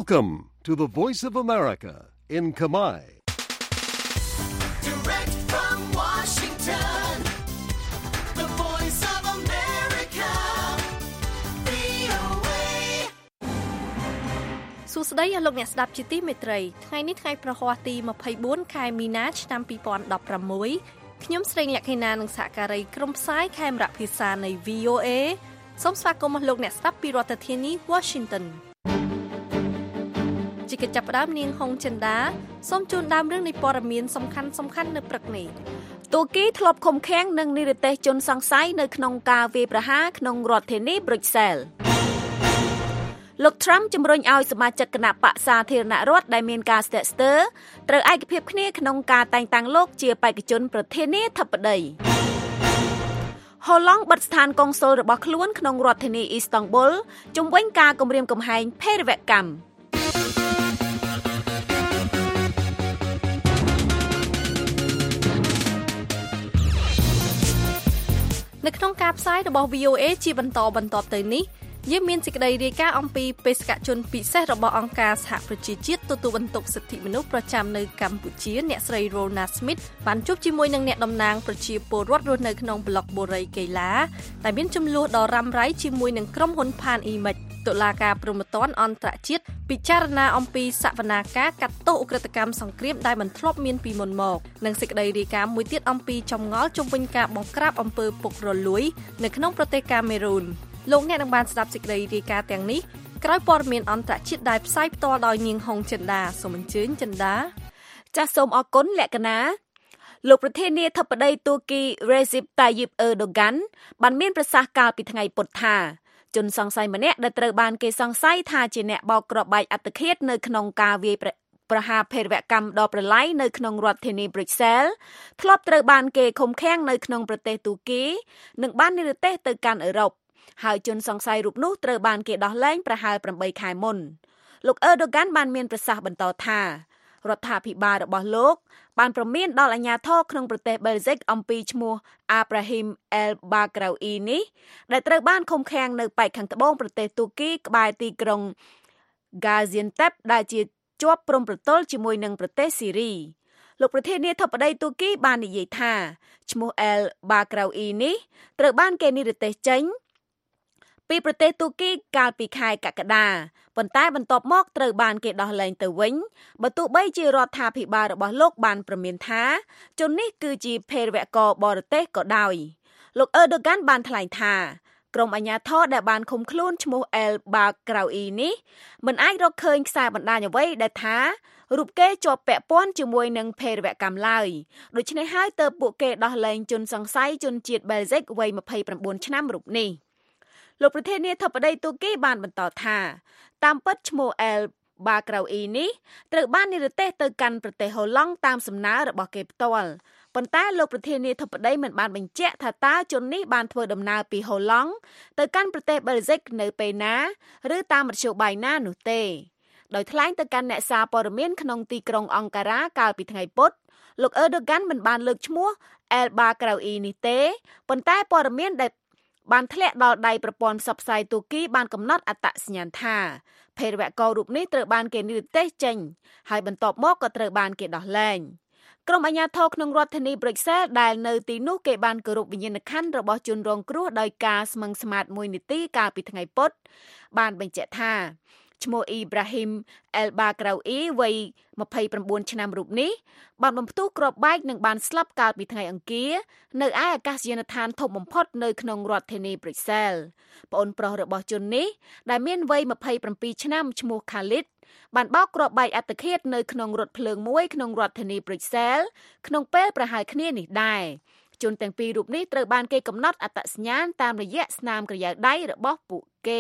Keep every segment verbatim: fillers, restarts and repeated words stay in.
Welcome to the Voice of America in Khmer. Direct from Washington, the Voice of America, វី អូ เอសួស្តីអស់លោកអ្នកស្ដាប់ជាទីមេត្រីថ្ងៃនេះថ្ងៃប្រហ័សទីยี่สิบสี่ខែមីនាឆ្នាំยี่สิบสิบหกខ្ញុំស្រីលក្ខិណានិងសហការីក្រុមផ្សាយខេមរៈភាសានៃ វី អូ เอ សូមស្វាគមន៍អស់លោកអ្នកស្ដាប់ពីរដ្ឋធានី Washington ជាកិច្ចចាប់ផ្ដើមនាងហុងចិន្តាសូមជូនដើមរឿងនៃព័ត៌មានសំខាន់សំខាន់នៅព្រឹកនេះទូគីធ្លាប់ឃុំឃាំងនឹងនិរទេសជនសង្ស័យនៅក្នុងការវាយប្រហារក្នុងរដ្ឋធានី Brussels លោក Trump ជំរុញឲ្យសមាជិកគណៈបក្សសាធារណរដ្ឋដែលមានការស្ទាក់ស្ទើរត្រូវឯកភាពគ្នាក្នុងការតែងតាំងលោកជាបេក្ខជនប្រធានាធិបតីហូឡង់បិទស្ថានកុងស៊ុលរបស់ខ្លួនក្នុងរដ្ឋធានីអ៊ីស្តង់ប៊ុលជំវិញការគំរាមកំហែងភេរវកម្មនៅក្នុងការផ្សាយរបស់ វី អូ เอ ជាបន្តបន្ទាប់ទៅនេះយើងមានសេចក្តីរាយការណ៍អំពីបេសកជនពិសេសរបស់អង្គការសហប្រជាជាតិទទួលបន្ទុកសិទ្ធិមនុស្សប្រចាំនៅកម្ពុជាអ្នកស្រី Rona Smith បានជួបជាមួយនឹងអ្នកតំណាងប្រជាពលរដ្ឋរស់នៅក្នុងប្លុកបូរីកេឡាដែលមានចំនួនដ៏រ៉ាំរ៉ៃជាមួយនឹងក្រុមហ៊ុន Pan Image តុលាការព្រហ្មទណ្ឌអន្តរជាតិពិចារណាអំពីសវនាការកាត់ទោសឧក្រិដ្ឋកម្មសង្គ្រាមដែលមិនធ្លាប់មានពីមុនមកនិងសេចក្តីរាយការណ៍មួយទៀតអំពីចម្ងល់ជុំវិញការបង្ក្រាបអំពើពុករលួយនៅក្នុងប្រទេសកាមេរូនលោកអ្នកនឹងបានស្ដាប់សេចក្តីរាយការណ៍ទាំងនេះក្រោយព័ត៌មានអន្តរជាតិដែលផ្សាយផ្ទាល់ដោយនាងហុងចិន្តាសូមអញ្ជើញចិន្តាចាសសូមអរគុណលក្ខណាលោកប្រធានាធិបតីទូគី Recep Tayyip Erdogan បានមានប្រសាសន៍កាលពីថ្ងៃពុធថាជនសង្ស័យម្នាក់ដែលត្រូវបានគេសង្ស័យថាជាអ្នកបោកគ្រាប់បែកអត្តឃាតនៅក្នុងការវាយប្រហារភេរវកម្មដ៏ប្រឡាយនៅក្នុងរដ្ឋធានី Brussels ធ្លាប់ត្រូវបានគេឃុំឃាំងនៅក្នុងប្រទេសទូគីនិងបាននិរទេសទៅកាន់អឺរ៉ុបហើយជនសង្ស័យរូបនោះត្រូវបានគេដោះលែងប្រហែលeightខែមុនលោក Erdogan បានមានប្រសាសន៍បន្តថារដ្ឋាភិបាលរបស់លោកបានប្រមានដល់អាជ្ញាធរក្នុងប្រទេស Belgium អំពីឈ្មោះ Abraham El-Bakraoui នេះដែលត្រូវបានឃុំឃាំងនៅប៉ែកខាងត្បូងប្រទេសទូគីក្បែរទីក្រុង Gaziantep ដែលជាជាប់ព្រំប្រទល់ជាមួយនឹងប្រទេសស៊ីរីលោកប្រធានាធិបតីទូគីបាននិយាយថាឈ្មោះ El-Bakraoui នេះត្រូវបានគេនិរទេសចេញពីប្រទេសទូគីកាលពីខែកក្កដាប៉ុន្តែបន្ទាប់មកត្រូវបានគេដោះលែងទៅវិញបើទោះបីជារដ្ឋាភិបាលរបស់លោកបានប្រមានថាជននេះគឺជាភេរវករបរទេសក៏ដោយលោក Erdogan បានថ្លែងថាក្រុមអាជ្ញាធរដែលបានឃុំខ្លួនឈ្មោះ El-Bakraoui នេះមិនអាចរកឃើញខ្សែបណ្ដាញអ្វីដែលថារូបគេជាប់ពាក់ព័ន្ធជាមួយនឹងភេរវកម្មឡើយដូច្នេះហើយទើបពួកគេដោះលែងជនសង្ស័យជនជាតិ Belgium វ័យtwenty-nineឆ្នាំរូបនេះលោកប្រធានាធិបតីទូគីបានបន្តថាតាមពិតឈ្មោះ El-Bakraoui នេះត្រូវបាននិរទេសទៅកាន់ប្រទេសហូឡង់តាមសំណើរបស់គេផ្ទាល់ប៉ុន្តែលោកប្រធានាធិបតីមិនបានបញ្ជាក់ថាតើជននេះបានធ្វើដំណើរពីហូឡង់ទៅកាន់ប្រទេស Belgium នៅពេលណាឬតាមមធ្យោបាយណានោះទេដោយថ្លែងទៅកាន់អ្នកសារព័ត៌មានក្នុងទីក្រុងអង្ការ៉ាកាលពីថ្ងៃពុធលោក Erdogan មិនបានលើកឈ្មោះ El-Bakraoui នេះទេប៉ុន្តែព័ត៌មានដែលបានធ្លាក់ដល់ដៃប្រព័ន្ធផ្សព្វផ្សាយទូគីបានកំណត់អត្តសញ្ញាណថាភេរវកររូបនេះត្រូវបានគេនិរទេសចេញហើយបន្ទាប់មកក៏ត្រូវបានគេដោះលែងក្រុមអាជ្ញាធរក្នុងរដ្ឋធានី Brussels ដែលនៅទីនោះគេបានគោរពវិញ្ញាណក្ខន្ធរបស់ជនរងគ្រោះដោយការស្មឹងស្មាតមួយនាទីកាលពីថ្ងៃពុធបានបញ្ជាក់ថាឈ្មោះ Ibrahim El-Bakraoui វ័យtwenty-nineឆ្នាំរូបនេះបានបំផ្ទុះគ្រាប់បែកនិងបានស្លាប់កាលពីថ្ងៃអង្គារនៅឯអាកាសយានដ្ឋានធំបំផុតនៅក្នុងរដ្ឋធានី Brussels ប្អូនប្រុសរបស់ជននេះដែលមានវ័យtwenty-sevenឆ្នាំឈ្មោះ Khalid បានបោកគ្រាប់បែកអត្តឃាតនៅក្នុងរថភ្លើងមួយក្នុងរដ្ឋធានី Brussels ក្នុងពេលប្រហែលគ្នានេះដែរជនទាំងពីររូបនេះត្រូវបានគេកំណត់អត្តសញ្ញាណតាមរយៈស្នាមក្រយៅដៃរបស់ពួកគេ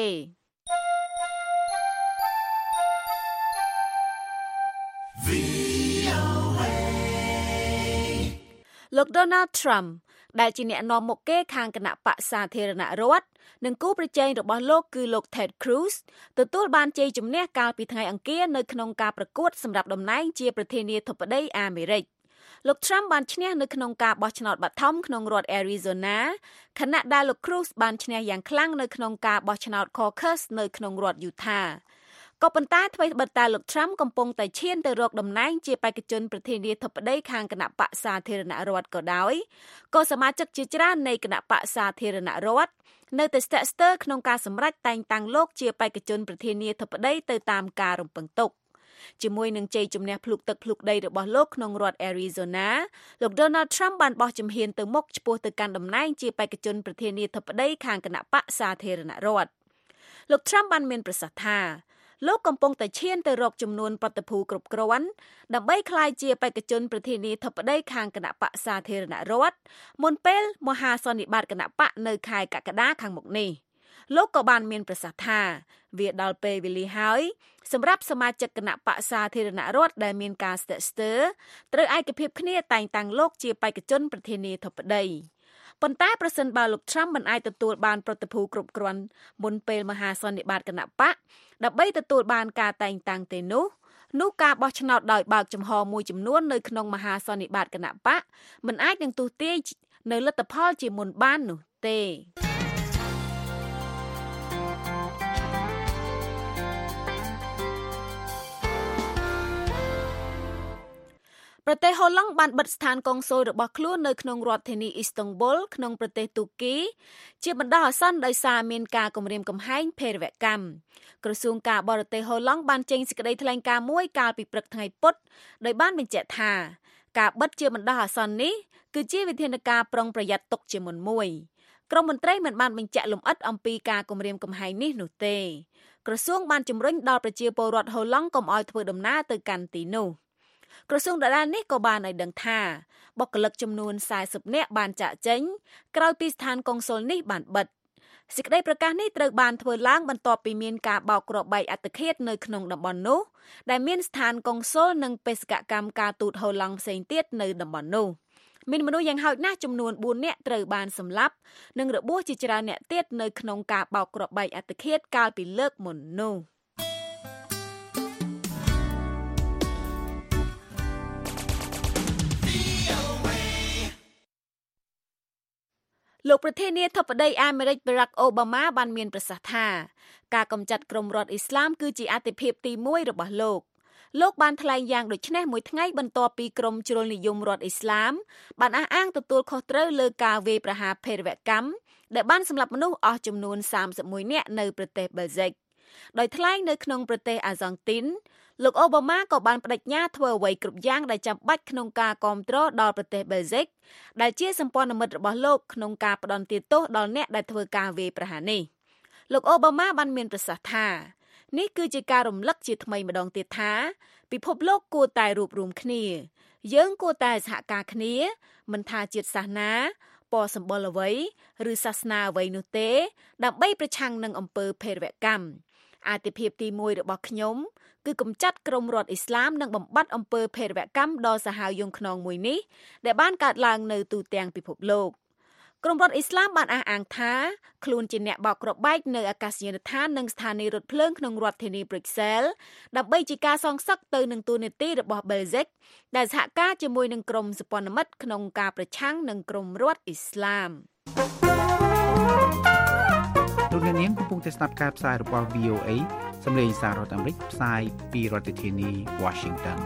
លោក Donald Trump ដែលជាអ្នកនាំមុខគេខាងគណៈបក្សសាធារណរដ្ឋនិងគូប្រជែងរបស់លោកគឺលោក Ted Cruz ទទួលបានជ័យជំនះកាលពីថ្ងៃអង្គារនៅក្នុងការប្រកួតសម្រាប់តំណែងជាប្រធានាធិបតីអាមេរិកលោក Trump បានឈ្នះនៅក្នុងការបោះឆ្នោតបឋមក្នុងរដ្ឋ Arizona ខណៈដែលលោក Cruz បានឈ្នះយ៉ាងខ្លាំងនៅក្នុងការបោះឆ្នោត caucus នៅក្នុងរដ្ឋ Utah ក៏ប៉ុន្តែថ្មីត្បិតតែលោក Trump កំពុងតែឈានទៅរកតំណែងជាបេក្ខជនប្រធានាធិបតីខាងគណៈបកសាធារណរដ្ឋក៏ដោយក៏សមាជិកជាច្រើននៃគណៈបកសាធារណរដ្ឋនៅតែស្ទាក់ស្ទើរក្នុងការសម្រេចតែងតាំងលោកជាបេក្ខជនប្រធានាធិបតីទៅតាមការរំពឹងទុកជាមួយនឹងជ័យជំនះភ្លុកទឹកភ្លុកដីរបស់លោកក្នុងរដ្ឋ Arizona លោក Donald Trump បានបោះជំហានទៅមុខឆ្ពោះទៅកាន់តំណែងជាបេក្ខជនប្រធានាធិបតីខាងគណៈបកសាធារណរដ្ឋលោក Trump បានមានប្រសាសន៍ថាលោកកំពុងតែឈានទៅរកចំនួនប្រតិភូគ្រប់គ្រាន់ដើម្បីក្លាយជាបេក្ខជនប្រធានាធិបតីខាងគណៈបកសាធារណរដ្ឋមុនពេលមហាសន្និបាតគណៈបកនៅខែកក្កដាខាងមុខនេះលោកក៏បានមានប្រសាសន៍ថាវាដល់ពេលវេលាហើយសម្រាប់សមាជិកគណៈបកសាធារណរដ្ឋដែលមានការស្ទាក់ស្ទើរត្រូវឯកភាពគ្នាតែងតាំងលោកជាបេក្ខជនប្រធានាធិបតីប៉ុន្តែប្រសិនបើលោក Trump មិនអាចទទួលបានប្រតិភូគ្រប់គ្រាន់មុនពេលមហាសន្និបាតគណៈបកដើម្បីទទួលបានការតែងតាំងទេនោះនោះការបោះឆ្នោតដោយបើកចំហមួយចំនួននៅក្នុងមហាសន្និបាតគណៈបកមិនអាចនឹងទូទាយនៅលទ្ធផលជាមុនបាននោះទេប្រទេសហូឡង់បានបិទស្ថានកុងស៊ុលរបស់ខ្លួននៅក្នុងរដ្ឋធានីអ៊ីស្តង់បុលក្នុងប្រទេសទូគីជាបណ្ដោះអាសន្នដោយសារមានការគំរាមកំហែងភេរវកម្មក្រសួងការបរទេសហូឡង់បានចេញសេចក្តីថ្លែងការណ៍មួយកាលពីព្រឹកថ្ងៃពុធដោយបានបញ្ជាក់ថាការបិទជាបណ្ដោះអាសន្ននេះគឺជាវិធានការប្រុងប្រយ័ត្នទុកជាមុនមួយក្រមមន្ត្រីមិនបានបញ្ជាក់លម្អិតអំពីការគំរាមកំហែងនេះនោះទេក្រសួងបានជំរុញដល់ប្រជាពលរដ្ឋហូឡង់កុំឲ្យធ្វើដំណើរទៅកាន់ទីនោះក្រសួងដដែលនេះក៏បានឲ្យដឹងថាបុគ្គលិកចំនួនสี่สิบនាក់បានចាកចេញក្រោយពីស្ថានកុងស៊ុលនេះបានបិទសេចក្តីប្រកាសនេះត្រូវបានធ្វើឡើងបន្ទាប់ពីមានការបោកគ្រាប់បែកអត្តឃាតនៅក្នុងតំបន់នោះដែលមានស្ថានកុងស៊ុលនិងបេសកកម្មការទូតហូឡង់ផ្សេងទៀតនៅតំបន់នោះមានមនុស្សយ៉ាងហោចណាស់ចំនួនbốnនាក់ត្រូវបានសម្លាប់និងរបួសជាច្រើនអ្នកទៀតនៅក្នុងការបោកគ្រាប់បែកអត្តឃាតកាលពីលើកមុននោះលោកប្រធានាធិបតីអាមេរិក Barack Obama បានមានប្រសាសន៍ថាការកម្ចាត់ក្រុមរដ្ឋអ៊ីស្លាមគឺជាអាទិភាពទីមួយរបស់លោកលោកបានថ្លែងយ៉ាងដូចនេះមួយថ្ងៃបន្ទាប់ពីក្រុមជ្រុលនិយមរដ្ឋអ៊ីស្លាមបានអះអាងទទួលខុសត្រូវលើការវាយប្រហារភេរវកម្មដែលបានសម្លាប់មនុស្សអស់ចំនួនសាមសិបមួយនាក់នៅប្រទេសបែលហ្សិកដោយថ្លែងនៅក្នុងប្រទេសអាហ្សង់ទីនលោកអូបាម៉ាក៏បានបដិញ្ញាធ្វើអ្វីគ្រប់យ៉ាងដែលចាំបាច់ក្នុងការគាំទ្រដល់ប្រទេសបែលហ្សិកដែលជាសម្ព័ន្ធមិត្តរបស់លោកក្នុងការផ្ដន់ទោសដល់អ្នកដែលធ្វើការវាយប្រហារនេះលោកអូបាម៉ាបានមានប្រសាសន៍ថានេះគឺជាការរំលឹកជាថ្មីម្ដងទៀតថាពិភពលោកគួរតែរួបរวมគ្នាយើងគួរតែសហការគ្នាមិនថាជាតិសាសនាពណ៌សម្បុរអ្វីឬសាសនាអ្វីនោះទេដើម្បីប្រឆាំងនឹងអំពើភេរវកម្មអាទិភាពទីមួយរបស់ខ្ញុំគឺកម្ចាត់ក្រុមរដ្ឋអ៊ីស្លាមនិងបំបត្តិអំពើភេរវកម្មដ៏សាហាវយង់ឃ្នងមួយនេះដែលបានកើតឡើងនៅទូទាំងពិភពលោកក្រុមរដ្ឋអ៊ីស្លាមបានអះអាងថាខ្លួនជាអ្នកបោកគ្រាប់បែកនៅអាកាសយានដ្ឋាននិងស្ថានីយ៍រថភ្លើងក្នុងរដ្ឋធានី Brussels ដើម្បីជាការសងសឹកទៅនឹងទូនាទីរបស់ Belgium ដែលសហការជាមួយនឹងក្រុមសម្ព័ន្ធមិត្តក្នុងការប្រឆាំងនឹងក្រុមរដ្ឋអ៊ីស្លាមលោកអ្នកនាងកំពុងតែស្ដាប់ការផ្សាយរបស់ វី អូ เอ សម្លេងសាររដ្ឋអាមេរិកផ្សាយពីរដ្ឋធានី Washington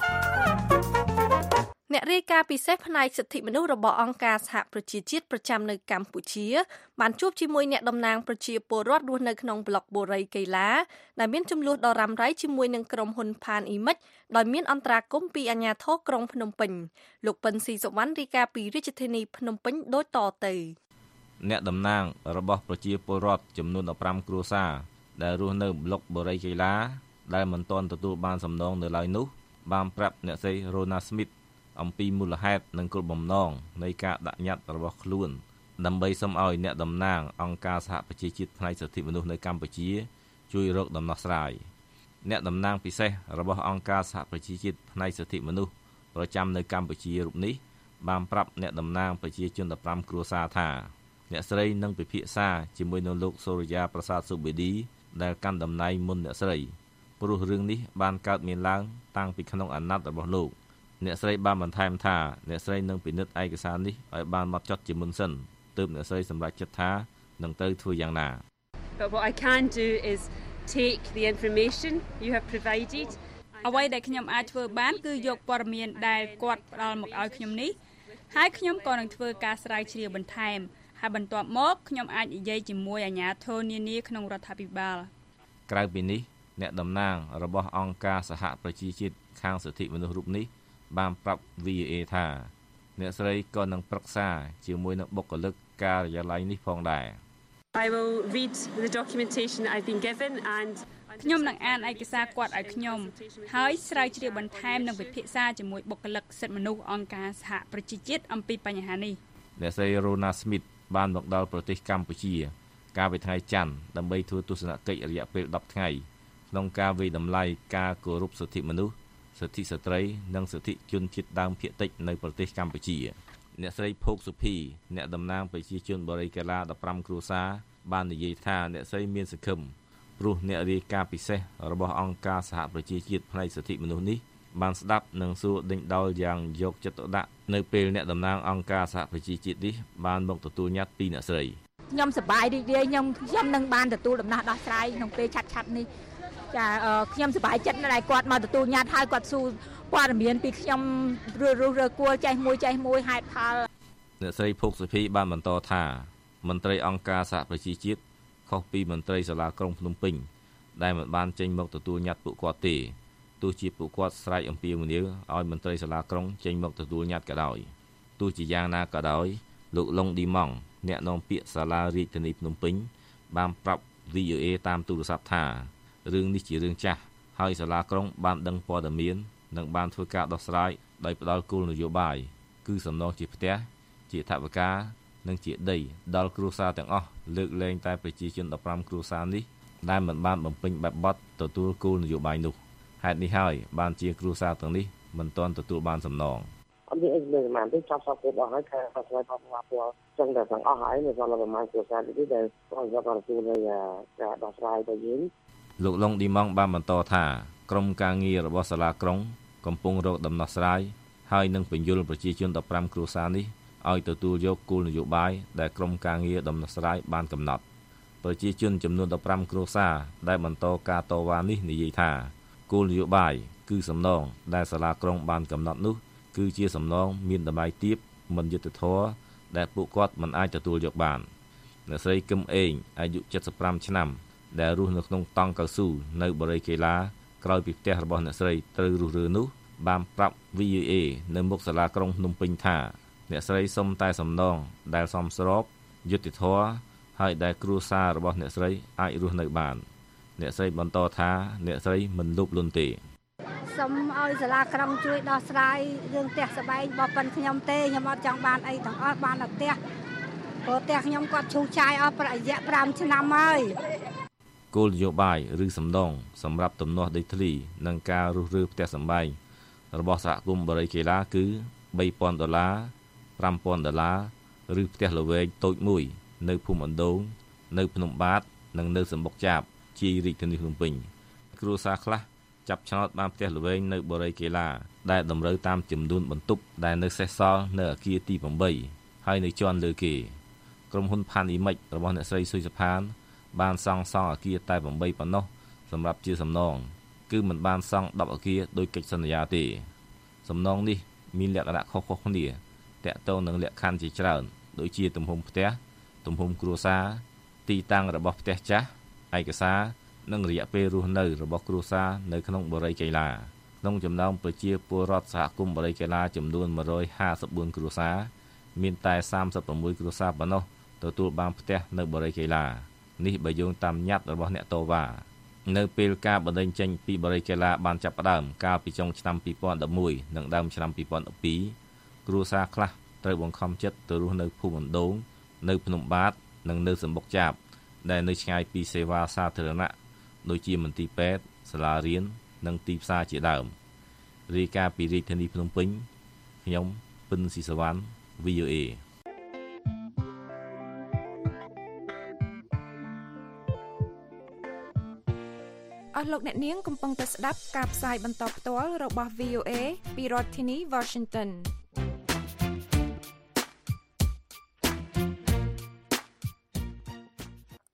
អ្នករាយការណ៍ពិសេសផ្នែកសិទ្ធិមនុស្សរបស់អង្គការសហប្រជាជាតិប្រចាំនៅកម្ពុជាបានជួបជាមួយអ្នកតំណាងប្រជាពលរដ្ឋរស់នៅក្នុងប្លុកបូរីកេឡាដែលមានចំនួនដ៏រ៉ាំរ៉ៃជាមួយនឹងក្រុមហ៊ុនផានអ៊ីមិចដោយមានអន្តរាគមន៍ពីអាជ្ញាធរក្រុងភ្នំពេញលោកប៉ិនស៊ីសុវណ្ណរាយការណ៍ពីរាជធានីភ្នំពេញដូចតទៅអ្នកតំណាងរបស់ប្រជាពលរដ្ឋចំនួនដប់ប្រាំគ្រួសារដែលរស់នៅប្លុកបូរីកេឡាដែលមិនទាន់ទទួលបានសំណងនៅឡើយនោះបានប្រាប់អ្នកស្រី Rona Smith អំពីមូលហេតុនិងគោលបំណងនៃការដាក់ញត្តិរបស់ខ្លួនដើម្បីសូមឲ្យអ្នកតំណាងអង្គការសហប្រជាជាតិផ្នែកសិទ្ធិមនុស្សនៅកម្ពុជាជួយរកដំណោះស្រាយអ្នកតំណាងពិសេសរបស់អង្គការសហប្រជាជាតិផ្នែកសិទ្ធិមនុស្សប្រចាំនៅកម្ពុជារូបនេះបានប្រាប់អ្នកតំណាងប្រជាជនដប់ប្រាំគ្រួសារថាអ្នកស្រីនឹងពិភាក្សាជាមួយនឹងលោកសូរិយាប្រសាទសុបេឌីដែលកាន់តំណែងមុនអ្នកស្រីព្រោះរឿងនេះបានកើតមានឡើងតាំងពីក្នុងអាណត្តិរបស់លោកអ្នកស្រីបានបន្ថែមថាអ្នកស្រីនឹងពិនិត្យឯកសារនេះឲ្យបានហ្មត់ចត់ជាមុនសិនទើបអ្នកស្រីសម្រេចចិត្តថានឹងទៅធ្វើយ៉ាងណា But what I can do is take the information you have provided អ្វីដែលខ្ញុំអាចធ្វើបានគឺយកព័ត៌មានដែលគាត់ផ្ដល់មកឲ្យខ្ញុំនេះហើយខ្ញុំក៏នឹងធ្វើការស្រាវជ្រាវបន្ថែមហើយបន្ទាប់មកខ្ញុំអាចនិយាយជាមួយអាជ្ញាធរនានាក្នុងរដ្ឋាភិបាលក្រៅពីនេះអ្នកតំណាងរបស់អង្គការសហប្រជាជាតិខាងសិទ្ធិមនុស្សរូបនេះបានប្រាប់ វី អូ អេ ថាអ្នកស្រីក៏នឹងប្រឹក្សាជាមួយនឹងបុគ្គលិកការិយាល័យនេះផងដែរ I will read the documentation that I've been given and ខ្ញុំនឹងអានឯកសារគាត់ឲ្យខ្ញុំហើយស្រាវជ្រាវបន្ថែមនិងពិភាក្សាជាមួយបុគ្គលិកសិទ្ធិមនុស្សអង្គការសហប្រជាជាតិអំពីបញ្ហានេះអ្នកស្រី Rona Smith បានមកដល់ប្រទេសកម្ពុជាកាលពីថ្ងៃច័ន្ទដើម្បីធ្វើទស្សនកិច្ចរយៈពេលដប់ថ្ងៃក្នុងការវិយតម្លៃការគោរពសិទ្ធិមនុស្សសិទ្ធិស្ត្រីនិងសិទ្ធិជនជាតិដើមភាគតិចនៅប្រទេសកម្ពុជាអ្នកស្រីភោគសុភីអ្នកតំណាងប្រជាជនបរិយាកាឡាដប់ប្រាំគ្រួសារបាននិយាយថាអ្នកស្រីមានសង្ឃឹមព្រោះអ្នករាយការណ៍ពិសេសរបស់អង្គការសហប្រជាជាតិផ្នែកសិទ្ធិមនុស្សនេះបានស្ដាប់និងសួរដេញដោលយ៉ាងយកចិត្តទុកដាក់នៅពេលអ្នកតំណាងអង្គការសហប្រជាជាតិនេះបានមកទទួលញត្តិពីអ្នកស្រីខ្ញុំសប្បាយរីករាយខ្ញុំខ្ញុំនឹងបានទទួលដំណោះដោះស្រាយក្នុងពេលឆាត់ឆាត់នេះចាខ្ញុំសប្បាយចិត្តដែលគាត់មកទទួលញត្តិហើយគាត់សួរព័ត៌មានពីខ្ញុំរើសរើគួរចេះមួយចេះមួយហេតុផលអ្នកស្រីភោគសុភីបានបន្តថាមន្ត្រីអង្គការសហប្រជាជាតិខុសពីមន្ត្រីសាលាក្រុងភ្នំពេញដែលមិនបានចេញមកទទួលញត្តិពួកគាត់ទេទោះជាពួកគាត់ស្រែកអំពាវនាវឲ្យមន្ត្រីសាលាក្រុងចេញមកទទួលញត្តិក៏ដោយទោះជាយ៉ាងណាក៏ដោយលោកឡុងឌីម៉ង់អ្នកនាំពាក្យសាលារាជធានីភ្នំពេញបានប្រាប់ វី អូ អេ តាមទូរស័ព្ទថារឿងនេះជារឿងចាស់ហើយសាលាក្រុងបានដឹងព័ត៌មាននិងបានធ្វើការដោះស្រាយដោយផ្ដល់គោលនយោបាយគឺសំណងជាផ្ទះជាថវិកានិងជាដីដល់គ្រួសារទាំងអស់លើកលែងតែប្រជាជនដប់ប្រាំគ្រួសារនេះដែលមិនបានបំពេញបែបបទទទួលគោលនយោបាយនោះហេតុនេះហើយបានជាគ្រួសារទាំងនេះមិនទាន់ទទួលបានសំណងអត់មានអីលើមិនទេចាប់សពគ្រប់អស់ហើយការដោះស្រាយផលប៉ះពាល់ចឹងតែទាំងអស់ហើយនៅក្នុងប្រមាណគ្រួសារនេះដែលគាត់យកទៅទទួលនៅការដោះស្រាយទៅយើងលោកឡុងឌីម៉ង់បានបន្តថាក្រុមការងាររបស់សាលាក្រុងកំពុងរកដំណោះស្រាយហើយនឹងពន្យល់ប្រជាជនដប់ប្រាំគ្រួសារនេះឲ្យទទួលយកគោលនយោបាយដែលក្រុមការងារដំណោះស្រាយបានកំណត់ប្រជាជនចំនួនដប់ប្រាំគ្រួសារដែលបន្តការតវ៉ានេះនិយាយថាគោលនយោបាយគឺសំណងដែលសាលាក្រុងបានកំណត់នោះគឺជាសំណងមានតម្លៃទាបមិនយុត្តិធម៌ដែលពួកគាត់មិនអាចទទួលយកបានអ្នកស្រីគឹមអេងអាយុเจ็ดสิบห้าឆ្នាំដែលរស់នៅក្នុងតង់កៅស៊ូនៅបរិយាកេឡាក្រោយពីផ្ទះរបស់អ្នកស្រីត្រូវរុះរើនោះបានប្រាប់ វី អូ អេ នៅមុខសាលាក្រុងភ្នំពេញថាអ្នកស្រីសុំតែសំណងដែលសមស្របយុត្តិធម៌ហើយដែលគ្រួសាររបស់អ្នកស្រីអាចរស់នៅបានអ្នកស្រីបន្តថាអ្នកស្រីមិនលោភលន់ទេសូមឲ្យសាលាក្រុងជួយដោះស្រាយរឿងផ្ទះសម្បែងរបស់ប៉ុនខ្ញុំទេខ្ញុំអត់ចង់បានអីទាំងអស់បានតែផ្ទះព្រោះផ្ទះខ្ញុំគាត់ឈូសឆាយអស់ប្រយ័ត្នប្រាំឆ្នាំហើយគោលនយោបាយឬសំណងសម្រាប់ទំនាស់ដីធ្លីនិងការរុះរើផ្ទះសម្បែងរបស់សហគមន៍បរិយាកេឡាគឺបីពាន់ដុល្លារប្រាំពាន់ដុល្លារឬផ្ទះល្វែងតូចមួយនៅភូមិអណ្ដូងនៅភ្នំបាទនិងនៅសំបុកចាបជាយរាជធានីភ្នំពេញគ្រួសារខ្លះចាប់ឆ្នោតបានផ្ទះល្វែងនៅបរិយាកេឡាដែលតម្រូវតាមចំនួនបន្ទប់ដែលនៅសេសសល់នៅអគារទីeightហើយនៅជាន់លើគេក្រុមហ៊ុនផានអ៊ីមិចរបស់អ្នកស្រីស៊ុយសុផានបានសង់សង់អគារតែeightប៉ុណ្ណោះសម្រាប់ជាសំណងគឺមិនបានសង់tenអគារដោយកិច្ចសន្យាទេសំណងនេះមានលក្ខណៈខុសៗគ្នាតាក់ទងនឹងលក្ខខណ្ឌជាច្រើនដូចជាទំហំផ្ទះទំហំគ្រួសារទីតាំងរបស់ផ្ទះចាស់ឯកសារនិងរយៈពេលរស់នៅរបស់គ្រួសារនៅក្នុងបរិយាកេឡាក្នុងចំណោមប្រជាពលរដ្ឋសហគមន៍បរិយាកេឡាចំនួនone hundred fifty-fourគ្រួសារមានតែthirty-sixគ្រួសារប៉ុណ្ណោះទទួលបានផ្ទះនៅបរិយាកេឡានេះបើយោងតាមញត្តិរបស់អ្នកតវ៉ានៅពេលការបណ្តេញចេញពីបរិយាកេឡាបានចាប់ផ្ដើមកាលពីចុងឆ្នាំtwo thousand elevenនិងដើមឆ្នាំtwo thousand twelveគ្រួសារខ្លះត្រូវបង្ខំចិត្តទៅរស់នៅភូមិអណ្ដូងនៅភ្នំបាទនិងនៅសំបុកចាបដែលនៅឆ្ងាយពីសេវាសាធារណៈដូចជាមន្ទីរពេទ្យសាលារៀននិងទីផ្សារជាដើមរាយការណ៍ពីរាជធានីភ្នំពេញខ្ញុំពិនស៊ីសវណ្ណ វី អូ អេអស់លោកអ្នកនាងកំពុងតែស្ដាប់ការផ្សាយបន្តផ្ទាល់របស់ វី អូ អេ ពីរដ្ឋធានី Washington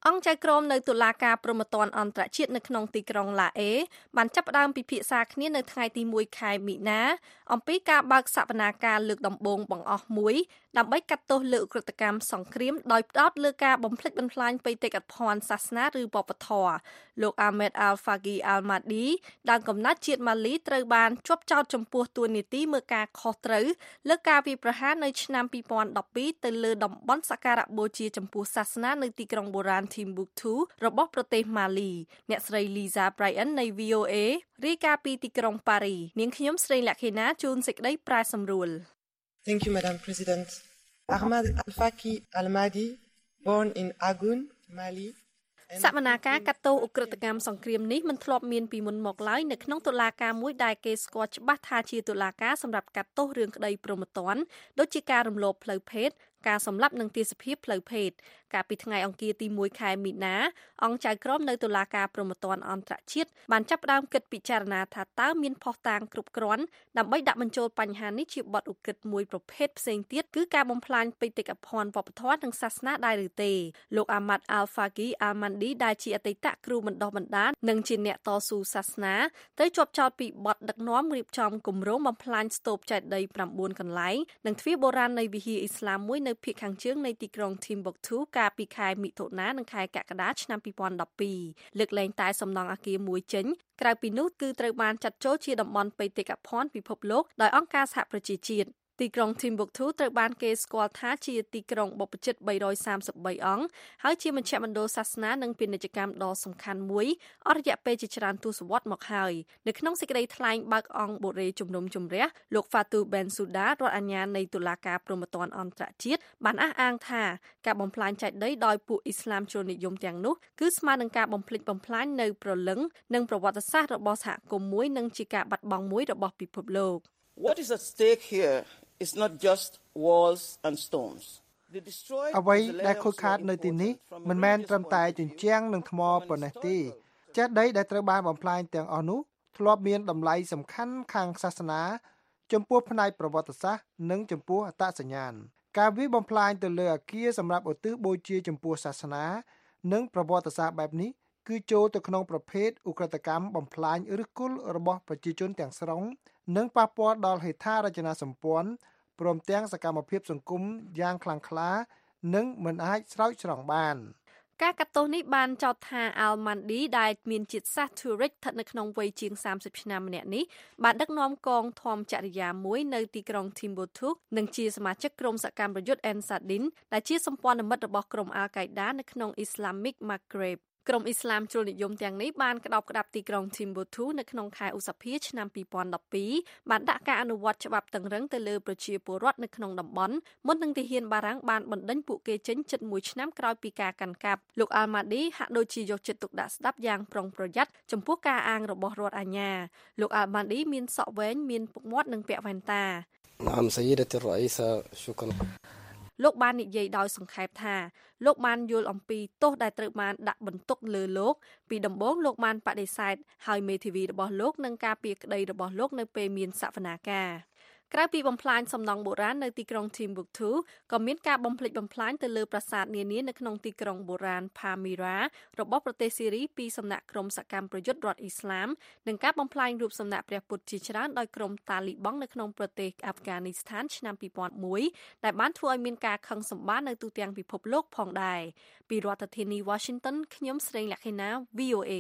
អង្គចៅក្រមនៅតុលាការព្រហ្មទណ្ឌអន្តរជាតិនៅក្នុងទីក្រុងឡាអេបានចាប់ផ្ដើមពិភាក្សាគ្នានៅថ្ងៃទីមួយខែមីនាអំពីការបើកសវនាការលើកដំបូងបង្អស់មួយដើម្បីកាត់ទោសលើឧក្រិដ្ឋកម្មសង្គ្រាមដោយផ្ដោតលើការបំផ្លិចបំផ្លាញបេតិកភណ្ឌសាសនាឬវប្បធម៌លោក Ahmed Al-Faqi Al-Mahdi ដើមកំណត់ជាតិម៉ាលីត្រូវបានជាប់ចោទចំពោះតួនាទីមើលការខុសត្រូវលើការវាយប្រហារនៅឆ្នាំពីរពាន់ដប់ពីរទៅលើតំបន់សក្ការៈបូជាចំពោះសាសនានៅទីក្រុងបុរាណ Timbuktu របស់ប្រទេសម៉ាលីអ្នកស្រី Lisa Bryan នៃ វី អូ เอ រាយការណ៍ពីទីក្រុងប៉ារីនាងខ្ញុំស្រីលក្ខិណាជួនសេចក្តីប្រែសម្រួល Thank you, Madam President. Ahmed Al-Faqi Al-Mahdi, born in Agoun, Mali. សវនាការកាត់ទោសឧក្រិដ្ឋកម្មសង្គ្រាមនេះមិនធ្លាប់មានពីមុនមកឡើយនៅក្នុងតុលាការមួយដែលគេស្គាល់ច្បាស់ថាជាតុលាការសម្រាប់កាត់ទោសរឿងក្តីព្រហ្មទណ្ឌដូចជាការរំលោភផ្លូវភេទការសម្លាប់និងទាសភាពផ្លូវភេទកាលពីថ្ងៃអង្គារទីមួយខែមីនាអង្គចៅក្រមនៅតុលាការព្រហ្មទណ្ឌអន្តរជាតិបានចាប់ផ្ដើមគិតពិចារណាថាតើមានភស្តុតាងគ្រប់គ្រាន់ដើម្បីដាក់បញ្ចូលបញ្ហានេះជាបទឧក្រិដ្ឋមួយប្រភេទផ្សេងទៀតគឺការបំផ្លាញបេតិកភណ្ឌវប្បធម៌និងសាសនាដែរឬទេលោក Ahmad Al-Faqi Al-Mahdi ដែលជាអតីតគ្រូបណ្ដុះបណ្ដាលនិងជាអ្នកតស៊ូសាសនាត្រូវជាប់ចោទពីបទដឹកនាំរៀបចំគម្រោងបំផ្លាញស្ទូបចេតិយប្រាំបួនកន្លែងនិងទ្វារបុរាណនៃវិហារអ៊ីស្លាមមួយនៅភាគខាងជើងនៃទីក្រុង Timbuktu កាលពីខែមិថុនានិងខែកក្កដាឆ្នាំពីរពាន់ដប់ពីរលើកលែងតែសំណង់អគារមួយចេញក្រៅពីនោះគឺត្រូវបានចាត់ចូលជាតំបន់បេតិកភណ្ឌពិភពលោកដោយអង្គការសហប្រជាជាតិទីក្រុង Timbuktu ត្រូវបានគេស្គាល់ថាជាទីក្រុងបព្វជិតបីរយសាមសិបបីអង្គហើយជាមជ្ឈមណ្ឌលសាសនានិងពាណិជ្ជកម្មដ៏សំខាន់មួយអស់រយៈពេលជាច្រើនទសវត្សរ៍មកហើយនៅក្នុងសេចក្តីថ្លែងបើកអង្គបូរេជំនុំជម្រះលោក Fatou Bensouda រដ្ឋអាជ្ញានៃតុលាការព្រហ្មទណ្ឌអន្តរជាតិបានអះអាងថាការបំផ្លាញចេតិយដោយពួកអ៊ីស្លាមជ្រុលនិយមទាំងនោះគឺស្មើនឹងការបំផ្លិចបំផ្លាញនៅព្រលឹងនិងប្រវត្តិសាស្ត្ររបស់សហគមន៍មួយនិងជាការបាត់បង់មួយរបស់ពិភពលោក What is at stake here is not just walls and stones. អ្វីដែលខូចខាតនៅទីនេះមិនមែនត្រឹមតែជញ្ជាំងនិងថ្មប៉ុណ្ណេះទេចេតិយដែលត្រូវបានបំផ្លាញទាំងអស់នោះធ្លាប់មានតម្លៃសំខាន់ខាងសាសនាចំពោះផ្នែកប្រវត្តិសាស្ត្រនិងចំពោះអត្តសញ្ញាណការវាយបំផ្លាញទៅលើអគារសម្រាប់ឧទ្ទិសបូជាចំពោះសាសនានិងប្រវត្តិសាស្ត្របែបនេះគឺចូលទៅក្នុងប្រភេទឧក្រិដ្ឋកម្មបំផ្លាញឫសគល់របស់ប្រជាជនទាំងស្រុងនិងប៉ះពាល់ដល់ហេដ្ឋារចនាសម្ព័ន្ធព្រមទាំងសកម្មភាពសង្គមយ៉ាងខ្លាំងក្លានិងមិនអាចស្រោចស្រង់បានការកាត់ទោសនេះបានចោទថា Al-Mahdi ដែលមានជាតិសាសន៍ Tuareg ស្ថិតនៅក្នុងវ័យជាងសាមសិបឆ្នាំម្នាក់នេះបានដឹកនាំកងធម្មចរិយាមួយនៅទីក្រុង Timbuktu និងជាសមាជិកក្រុមសកម្មប្រយុទ្ធ Ansar-Din ដែលជាសម្ព័ន្ធមិត្តរបស់ក្រុម Al-Qaeda នៅក្នុង Islamic Maghrebក្រុមអ៊ីស្លាមជ្រុលនិយមទាំងនេះបានក្តោបក្តាប់ទីក្រុង Timbuktu នៅក្នុងខែឧសភាឆ្នាំពីរពាន់ដប់ពីរបានដាក់ការអនុវត្តច្បាប់តឹងរ៉ឹងទៅលើប្រជាពលរដ្ឋនៅក្នុងតំបន់មុននឹងទាហានបារាំងបានបណ្តេញពួកគេចេញជិតមួយឆ្នាំក្រោយពីការកាន់កាប់លោក Al-Mahdi ហាក់ដូចជាយកចិត្តទុកដាក់ស្ដាប់យ៉ាងប្រុងប្រយ័ត្នចំពោះការអាងរបស់រដ្ឋអាជ្ញាលោក Al-Mahdi មានសក់វែងមានពុកមាត់និងពាក់វ៉ែនតា نعم سيدتي الرئيسة شكرا លោកបាននិយាយដោយសង្ខេបថាលោកបានយល់អំពីទោសដែលត្រូវបានដាក់បន្ទុកលើលោកពីដំបូងលោកបានបដិសេធហើយមេធាវីរបស់លោកនឹងការពារក្តីរបស់លោកនៅពេលមានសវនាការក្រៅពីបំផ្លាញសំណង់បុរាណនៅទីក្រុង Timbuktu ក៏មានការបំផ្លិចបំផ្លាញទៅលើប្រាសាទនានានៅក្នុងទីក្រុងបុរាណ Palmyra របស់ប្រទេសស៊ីរីពីសំណាក់ក្រុមសកម្មប្រយុទ្ធរដ្ឋអ៊ីស្លាមនិងការបំផ្លាញរូបសំណាកព្រះពុទ្ធជាច្រើនដោយក្រុមតាលីបង់នៅក្នុងប្រទេសអាហ្វហ្គានីស្ថានឆ្នាំពីរពាន់មួយដែលបានធ្វើឲ្យមានការខឹងសម្បារនៅទូទាំងពិភពលោកផងដែរពីរដ្ឋធានី Washington ខ្ញុំស្រីលក្ខិណា វី អូ เอ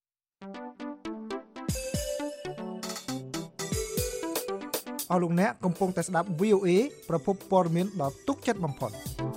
អស់លោកអ្នកកំពុងតែស្ដាប់ វី អូ เอ ប្រភពព័ត៌មានដ៏ទុកចិត្តបំផុត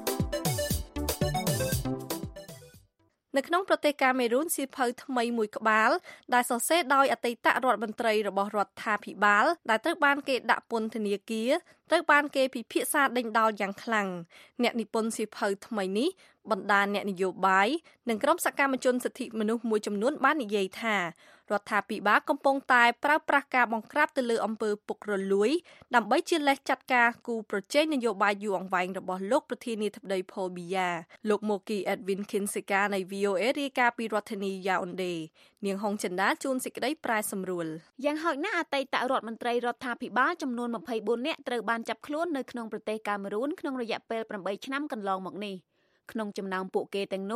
នៅក្នុងប្រទេសកាមេរូនសៀវភៅថ្មីមួយក្បាលដែលសរសេរដោយអតីតរដ្ឋមន្ត្រីរបស់រដ្ឋាភិបាលដែលត្រូវបានគេដាក់ពន្ធនាគារត្រូវបានគេពិភាក្សាដេញដោលយ៉ាងខ្លាំងអ្នកនិពន្ធសៀវភៅថ្មីនេះបណ្ដាអ្នកនយោបាយនិងក្រុមសកម្មជនសិទ្ធិមនុស្សមួយចំនួនបាននិយាយថារដ្ឋាភិបាលកំពុងតែប្រើប្រាស់ការបង្ក្រាបទៅលើអំពើពុករលួយដើម្បីជាលេសចាត់ការគូប្រជែងនយោបាយយូរអង្វែងរបស់លោកប្រធានាធិបតី Paul Biya លោក Moki Edwin Kinshasa នៃ វី អូ เอ រាយការណ៍ពីរដ្ឋធានី Yaoundé នាងហុងចិន្តាជួនសេចក្តីប្រែសម្រួលយ៉ាងហោចណាស់អតីតរដ្ឋមន្ត្រីរដ្ឋាភិបាលចំនួនម្ភៃបួននាក់ត្រូវបានចាប់ខ្លួននៅក្នុងប្រទេសកាមេរូនក្នុងរយៈពេលប្រាំបីឆ្នាំកន្លងមកនេះក្នុងចំណោមពួកគេទាំងនោះ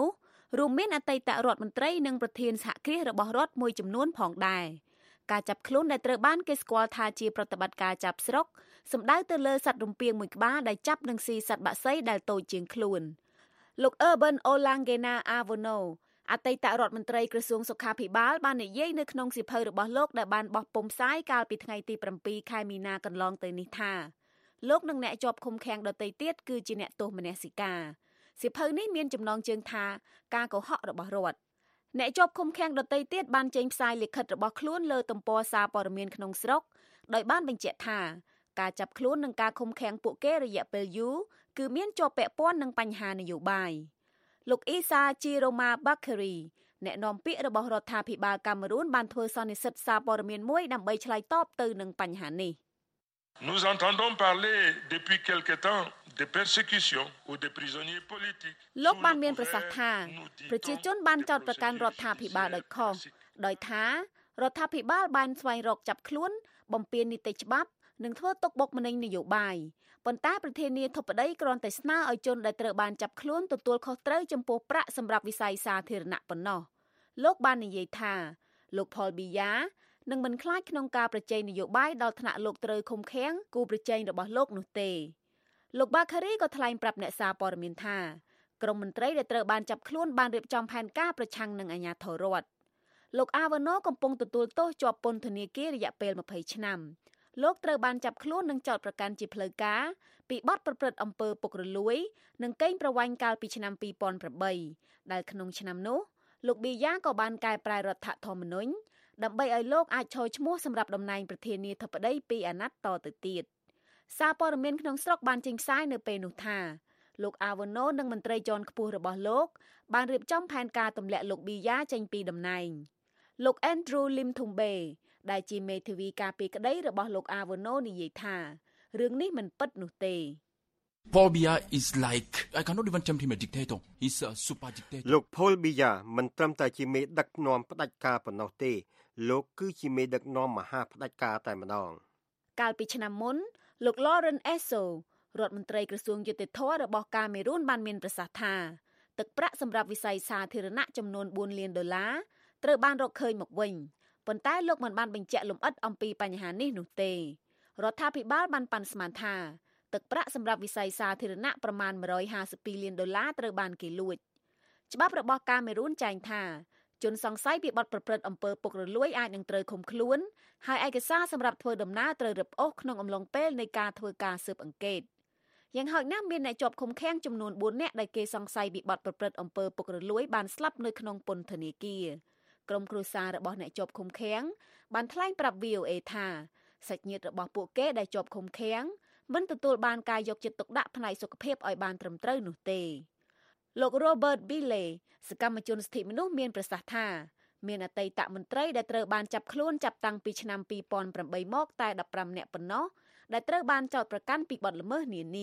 រួមមានអតីតរដ្ឋមន្ត្រីនិងប្រធានសហគ្រាសរបស់រដ្ឋមួយចំនួនផងដែរការចាប់ខ្លួនដែលត្រូវបានគេស្គាល់ថាជាប្រតិបត្តិការចាប់ស្រុកសម្ដៅទៅលើសត្វរំពាងមួយក្បាលដែលចាប់និងស៊ីសត្វបក្សីដែលតូចជាងខ្លួនលោក Urban Olangena Avono អតីតរដ្ឋមន្ត្រីក្រសួងសុខាភិបាលបាននិយាយនៅក្នុងសៀវភៅរបស់លោកដែលបានបោះពុម្ពផ្សាយកាលពីថ្ងៃទីប្រាំពីរខែមីនាកន្លងទៅនេះថាលោកនិងអ្នកជាប់ឃុំឃាំងដទៃទៀតគឺជាអ្នកទោសមនសិការសៀវភៅនេះមានចំណងជើងថាការកុហករបស់រដ្ឋអ្នកជាប់ឃុំឃាំងដទៃទៀតបានចេញផ្សាយលិខិតរបស់ខ្លួនលើទំព័រសារព័ត៌មានក្នុងស្រុកដោយបានបញ្ជាក់ថាការចាប់ខ្លួននិងការឃុំឃាំងពួកគេរយៈពេលយូរគឺមានជាប់ពាក់ព័ន្ធនឹងបញ្ហានយោបាយលោកអ៊ីសាជីរ៉ូម៉ាបាការីអ្នកនាំពាក្យរបស់រដ្ឋាភិបាលកាមេរូនបានធ្វើសន្និសីទសារព័ត៌មានមួយដើម្បីឆ្លើយតបទៅនឹងបញ្ហានេះ Nous entendons parler depuis quelque temps de persécutions ou de prisonniers politiques លោកបានមានប្រសាសន៍ថាប្រជាជនបានចោទប្រកាន់រដ្ឋាភិបាលដោយខុសដោយថារដ្ឋាភិបាលបានស្វែងរកចាប់ខ្លួនបំពាននីតិច្បាប់និងធ្វើទុកបុកម្នេញនយោបាយប៉ុន្តែប្រធានាធិបតីគ្រាន់តែស្នើឲ្យជនដែលត្រូវបានចាប់ខ្លួនទទួលខុសត្រូវចំពោះប្រាក់សម្រាប់វិស័យសាធារណៈប៉ុណ្ណោះលោកបាននិយាយថាលោក Paul Biya នឹងមិនខ្លាចក្នុងការប្រជែងនយោបាយដល់ថ្នាក់លោកត្រូវឃុំឃាំងគូប្រជែងរបស់លោកនោះទេលោក Bakari ក៏ថ្លែងប្រាប់អ្នកសារព័ត៌មានថាក្រុមមន្ត្រីដែលត្រូវបានចាប់ខ្លួនបានរៀបចំផែនការប្រឆាំងនឹងអាជ្ញាធររដ្ឋលោក Avano កំពុងទទួលទោសជាប់ពន្ធនាគាររយៈពេលម្ភៃឆ្នាំលោកត្រូវបានចាប់ខ្លួននិងចោទប្រកាន់ជាផ្លូវការពីបទប្រព្រឹត្តអំពើពុករលួយនិងកេងប្រវ័ញ្ចកាលពីឆ្នាំពីរពាន់ប្រាំបីដែលក្នុងឆ្នាំនោះលោក Biya ក៏បានកែប្រែរដ្ឋធម្មនុញ្ញដើម្បីឲ្យលោកអាចឈរឈ្មោះសម្រាប់តំណែងប្រធានាធិបតីពីរអាណត្តិតទៅទៀតសារព័ត៌មានក្នុងស្រុកបានចេញផ្សាយនៅពេលនោះថាលោក Avano និងមន្ត្រីជាន់ខ្ពស់របស់លោកបានរៀបចំផែនការទម្លាក់លោក Biya ចេញពីតំណែងលោក Andrew Lim Thumbe ដែលជាមេធាវីការពីក្តីរបស់លោក Avano និយាយថារឿងនេះមិនពិតនោះទេ Paul Biya is like I cannot even term him a dictator. He's a super dictator. លោក Paul Biya មិនត្រឹមតែជាមេដឹកនាំផ្ដាច់ការប៉ុណ្ណោះទេលោកគឺជាមេដឹកនាំមហាផ្ដាច់ការតែម្ដងកាលពីឆ្នាំមុនលោក Lawrence Esso រដ្ឋមន្ត្រីក្រសួងយុតិធធម៌របស់កាមេរូនបានមានប្រសាសន៍ថាទឹកប្រាក់សម្រាប់វិស័យសាធារណៈចំនួនបួនលានដុល្លារត្រូវបានរកឃើញមកវិញប៉ុន្តែលោកមិនបានបញ្ជាក់លម្អិតអំពីបញ្ហានេះនោះទេរដ្ឋាភិបាលបានប៉ាន់ស្មានថាទឹកប្រាក់សម្រាប់វិស័យសាធារណៈប្រមាណមួយរយห้าสิบពីរលានដុល្លារត្រូវបានគេលួចច្បាប់របស់កាមេរូនចែងថាជនសង្ស័យពីបទប្រព្រឹត្តអំពើពុករលួយអាចនឹងត្រូវឃុំខ្លួនហើយឯកសារសម្រាប់ធ្វើដំណើរត្រូវរឹបអូសក្នុងអំឡុងពេលនៃការធ្វើការស៊ើបអង្កេតយ៉ាងហោចណាស់មានអ្នកជាប់ឃុំឃាំងចំនួនបួននាក់ដែលគេសង្ស័យពីបទប្រព្រឹត្តអំពើពុករលួយបានស្លាប់នៅក្នុងពន្ធនាគារក្រុមគ្រួសាររបស់អ្នកជាប់ឃុំឃាំងបានថ្លែងប្រាប់ វី អូ เอ ថាសាច់ញាតិរបស់ពួកគេដែលជាប់ឃុំឃាំងមិនទទួលបានការយកចិត្តទុកដាក់ផ្នែកសុខភាពឲ្យបានត្រឹមត្រូវនោះទេលោក Robert Bille សកម្មជនសិទ្ធិមនុស្សមានប្រសាសន៍ថាមានអតីតមន្ត្រីដែលត្រូវបានចាប់ខ្លួនចាប់តាំងពីឆ្នាំពីរពាន់ប្រាំបីមកតែដប់ប្រាំនាក់ប៉ុណ្ណោះដែលត្រូវបានចោទប្រកាន់ពីបទល្មើសនានា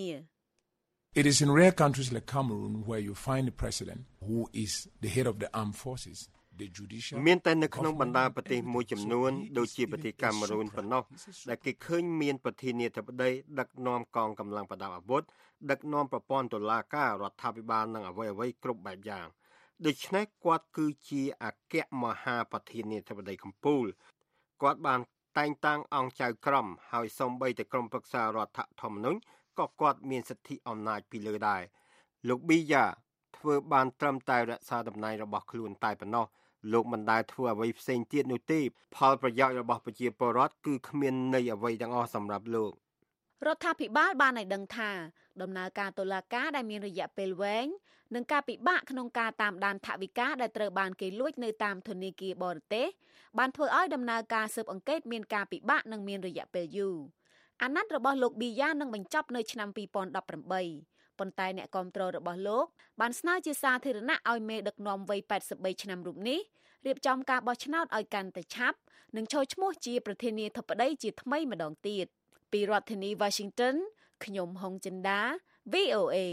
It is in rare countries like Cameroon where you find a president who is the head of the armed forces មានតែនៅក្នុងបណ្ដាប្រទេសមួយចំនួនដូចជាប្រទេសកាមេរូនប៉ុណ្ណោះដែលគេឃើញមានប្រធានាធិបតីដឹកនាំកងកម្លាំងប្រដាប់អាវុធដឹកនាំប្រព័ន្ធតុលាការរដ្ឋាភិបាលនិងអ្វីៗគ្រប់បែបយ៉ាងដូច្នេះគាត់គឺជាអគ្គមហាប្រធានាធិបតីកំពូលគាត់បានតែងតាំងអង្គចៅក្រមហើយសូម្បីតែក្រុមប្រឹក្សារដ្ឋធម្មនុញ្ញក៏គាត់មានសិទ្ធិអំណាចពីលើដែរលោក Biya ធ្វើបានត្រឹមតែរក្សាតំណែងរបស់ខ្លួនតែប៉ុណ្ណោះលោកមិនដែលធ្វើអ្វីផ្សេងទៀតនោះទេផលប្រយោជន៍របស់ប្រជាពលរដ្ឋគឺគ្មានន័យអ្វីទាំងអស់សម្រាប់លោករដ្ឋាភិបាលបានឲ្យដឹងថាដំណើរការតុលាការដែលមានរយៈពេលវែងនិងការពិបាកក្នុងការតាមដានថវិកាដែលត្រូវបានគេលួចនៅតាមធនាគារបរទេសបានធ្វើឲ្យដំណើរការស៊ើបអង្កេតមានការពិបាកនិងមានរយៈពេលយូរអាណត្តិរបស់លោក Biya នឹងបញ្ចប់នៅឆ្នាំពីរពាន់ដប់ប្រាំបីប៉ុន្តែអ្នកគាំទ្ររបស់លោកបានស្នើជាសាធារណៈឲ្យមេដឹកនាំវ័យแปดสิบបីឆ្នាំរូបនេះរៀបចំការបោះឆ្នោតឲ្យកាន់តែឆាប់និងចូលឈ្មោះជាប្រធានាធិបតីជាថ្មីម្ដងទៀតពីរដ្ឋធានី Washington ខ្ញុំហុងចិន្តា វី អូ เอ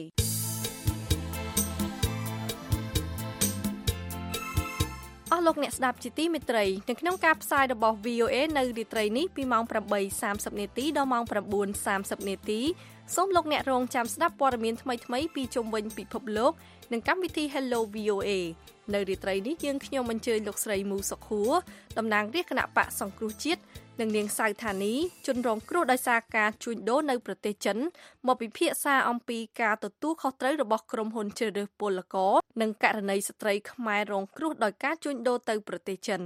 អស់លោកអ្នកស្ដាប់ជាទីមេត្រីនៅក្នុងការផ្សាយរបស់ វី អូ เอ នៅរាត្រីនេះពីម៉ោង ប្រាំបីសាមសិបនាទីដល់ម៉ោង ៩សាមសិបនាទីសូមលោកអ្នករងចាំស្ដាប់ព័ត៌មានថ្មីៗពីជុំវិញពិភពលោកនិងកម្មវិធី Hello វី អូ เอ នៅរាត្រីនេះយើងខ្ញុំអញ្ជើញលោកស្រីមូសុខួរតំណាងរាជគណៈបកសង្គ្រោះជាតិនិងនាងសៅថានីជនរងគ្រោះដោយសារការជួញដូរនៅប្រទេសចិនមកពិភាក្សាអំពីការទទួលខុសត្រូវរបស់ក្រុមហ៊ុនជ្រើសរើសពលករនិងករណីស្ត្រីខ្មែររងគ្រោះដោយការជួញដូរទៅប្រទេសចិន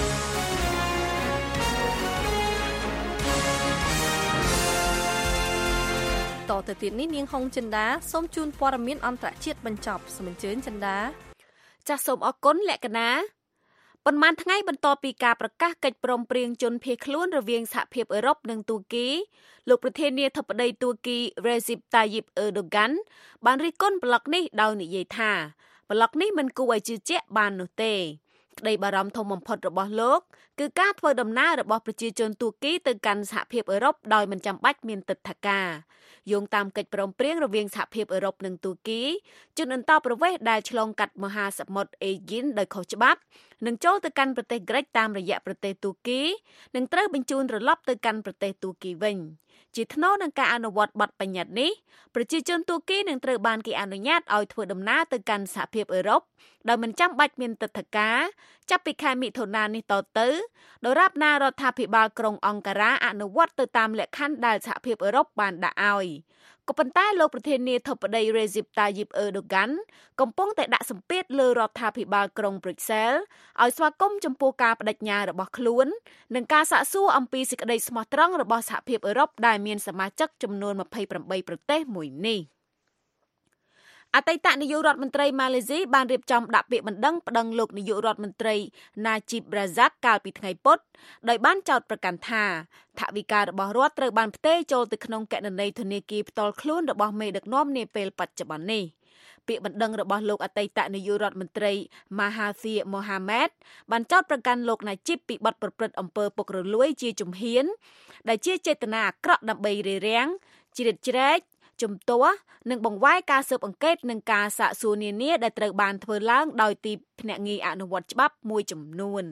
តទៅទៀតនេះនាងហុងចិន្តាសូមជូនព័ត៌មានអន្តរជាតិបញ្ចប់សូមអញ្ជើញចិន្តាចាសសូមអរគុណលក្ខណាប៉ុន្មានថ្ងៃបន្ទាប់ពីការប្រកាសកិច្ចព្រមព្រៀងជនភៀសខ្លួនរវាងសហភាពអឺរ៉ុបនិងទូគីលោកប្រធានាធិបតីទូគី Recep Tayyip Erdogan បានរិះគន់ប្លុកនេះដោយនិយាយថាប្លុកនេះមិនគួរឲ្យជឿជាក់បាននោះទេក្តីបារម្ភធំបំផុតរបស់លោកគឺការធ្វើដំណើររបស់ប្រជាជនទូគីទៅកាន់សហភាពអឺរ៉ុបដោយមិនចាំបាច់មានទិដ្ឋាការយោងតាមកិច្ចព្រមព្រៀងរវាងសហភាពអឺរ៉ុបនិងទូគីជនអន្តោប្រវេសន៍ដែលឆ្លងកាត់មហាសមុទ្រអេហ្គីនដោយខុសច្បាប់នឹងចូលទៅកាន់ប្រទេសក្រិចតាមរយៈប្រទេសទូគីនិងត្រូវបញ្ជូនត្រឡប់ទៅកាន់ប្រទេសទូគីវិញជាថ្នូរនឹងការអនុវត្តបទបញ្ញត្តិនេះប្រជាជនទូគីនឹងត្រូវបានគេអនុញ្ញាតឲ្យធ្វើដំណើរទៅកាន់សហភាពអឺរ៉ុបដោយមិនចាំបាច់មានទិដ្ឋាការចាប់ពីខែមិថុនានេះតទៅដរាបណារដ្ឋាភិបាលក្រុងអង្ការ៉ាអនុវត្តទៅតាមលក្ខខណ្ឌដែលសហភាពអឺរ៉ុបបានដាក់ឲ្យក៏ប៉ុន្តែលោកប្រធានាធិបតី Recep Tayyip Erdogan កំពុងតែដាក់សម្ពាធលើរដ្ឋាភិបាលក្រុង Brussels ឲ្យស្វាគមន៍ចំពោះការបដិញ្ញារបស់ខ្លួននិងការសាកសួរអំពីសេចក្តីស្មោះត្រង់របស់សហភាពអឺរ៉ុបដែលមានសមាជិកចំនួនម្ភៃប្រាំបីប្រទេសមួយនេះអតីតនាយករដ្ឋមន្ត្រីម៉ាឡេស៊ីបានរៀបចំដាក់ពាក្យបណ្ដឹងប្តឹងលោកនាយករដ្ឋមន្ត្រី Najib Razak កាលពីថ្ងៃពុធដោយបានចោទប្រកាន់ថាថវិការបស់រដ្ឋត្រូវបានផ្ទេរចូលទៅក្នុងគណនីធនាគារផ្ទាល់ខ្លួនរបស់មេដឹកនាំនាពេលបច្ចុប្បន្ននេះពាក្យបណ្ដឹងរបស់លោកអតីតនាយករដ្ឋមន្ត្រី Mahathir Mohamad បានចោទប្រកាន់លោក Najib ពីបទប្រព្រឹត្តអំពើពុករលួយជាជំហានដែលជាចេតនាអាក្រក់ដើម្បីរារាំងជ្រៀតជ្រែកជំទាស់និងបង្វែរការស៊ើបអង្កេតនិងការសាកសួរនានាដែលត្រូវបានធ្វើឡើងដោយទីភ្នាក់ងារអនុវត្តច្បាប់មួយចំនួន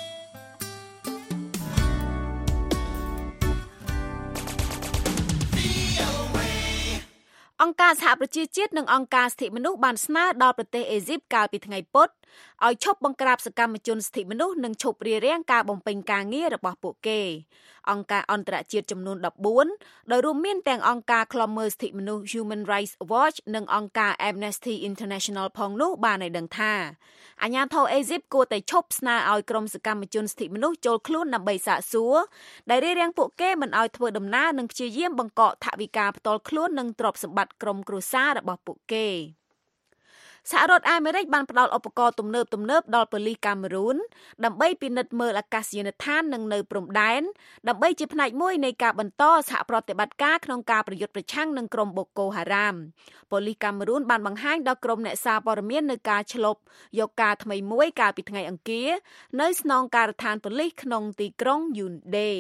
អង្គការសហប្រជាជាតិនិងអង្គការសិទ្ធិមនុស្សបានស្នើដល់ប្រទេសអេស៊ីបកាលពីថ្ងៃពុធឲ្យឈប់បង្ក្រាបសកម្មជនសិទ្ធិមនុស្សនិងឈប់រារាំងការបំពេញការងាររបស់ពួកគេអង្គការអន្តរជាតិចំនួនដប់បួនដោយរួមមានទាំងអង្គការឃ្លាំមើលសិទ្ធិមនុស្ស Human Rights Watch និងអង្គការ Amnesty International ផងនោះបានឲ្យដឹងថាអាជ្ញាធរអេស៊ីបគួរតែឈប់ស្នើឲ្យក្រុមសកម្មជនសិទ្ធិមនុស្សចូលខ្លួនដើម្បីសាកសួរដែលរារាំងពួកគេមិនឲ្យធ្វើដំណើរនិងព្យាយាមបង្កកថវិកាផ្ទាល់ខ្លួននិងទ្រព្យសម្បត្តិក្រុមគ្រួសាររបស់ពួកគេសហរដ្ឋអាមេរិកបានផ្តល់ឧបករណ៍ទំនើបទំនើបដល់ប៉ូលីសកាមេរូនដើម្បីពិនិត្យមើលអាកាសយានដ្ឋាននិងនៅព្រំដែនដើម្បីជាផ្នែកមួយនៃការបន្តសហប្រតិបត្តិការក្នុងការប្រយុទ្ធប្រឆាំងនឹងក្រុមបូកូហារ៉ាមប៉ូលីសកាមេរូនបានបង្ហាញដល់ក្រុមអ្នកសារព័ត៌មាននៅការឆ្លប់យកការថ្មីមួយកាលពីថ្ងៃអង្គារនៅស្នងការដ្ឋានប៉ូលីសក្នុងទីក្រុងយូនដេ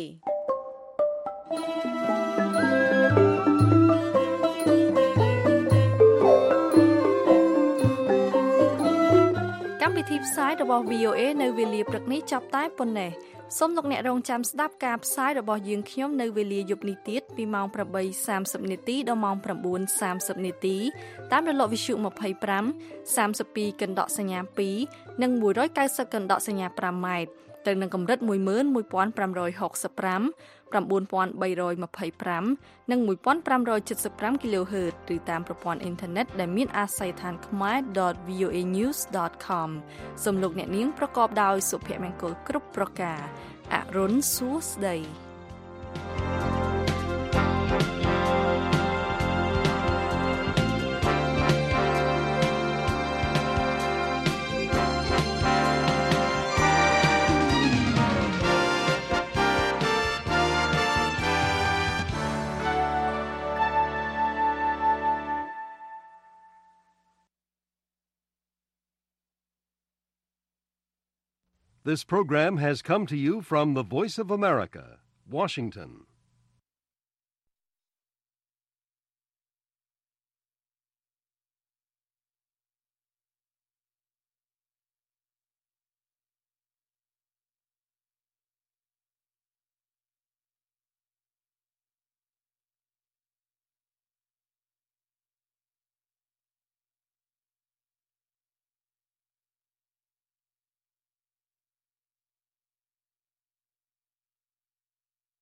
កម្មវិធីផ្សាយរបស់ វី អូ เอ នៅវេលាព្រឹកនេះចាប់តែប៉ុណ្ណេះសូមលោកអ្នករងចាំស្ដាប់ការផ្សាយរបស់យើងខ្ញុំនៅវេលាយប់នេះទៀតពីម៉ោង ប្រាំបីសាមសិបនាទីដល់ម៉ោង ប្រាំបួនសាមសិបនាទីតាមរលកវិទ្យុ ម្ភៃប្រាំ សាមសិបពីរ កណ្ដកសញ្ញាពីរនិងមួយរយកៅសិបកណ្ដកសញ្ញាប្រាំម៉ែត្រទៅនឹងកម្រិត មួយម៉ឺនមួយពាន់ប្រាំរយហកសិបប្រាំ ៩ពាន់បីរយម្ភៃប្រាំ និងមួយពាន់ប្រាំរយเจ็ดสิบห้า kHz ឬតាមប្រព័ន្ធអ៊ីនធឺណិតដែលមានអាសយដ្ឋាន khmae ដត វី អូ เอ news ដត com សូមលោកអ្នកនាងប្រកបដោយសុភមង្គលគ្រប់ប្រការអរុនសួស្តី This program has come to you from the Voice of America, Washington.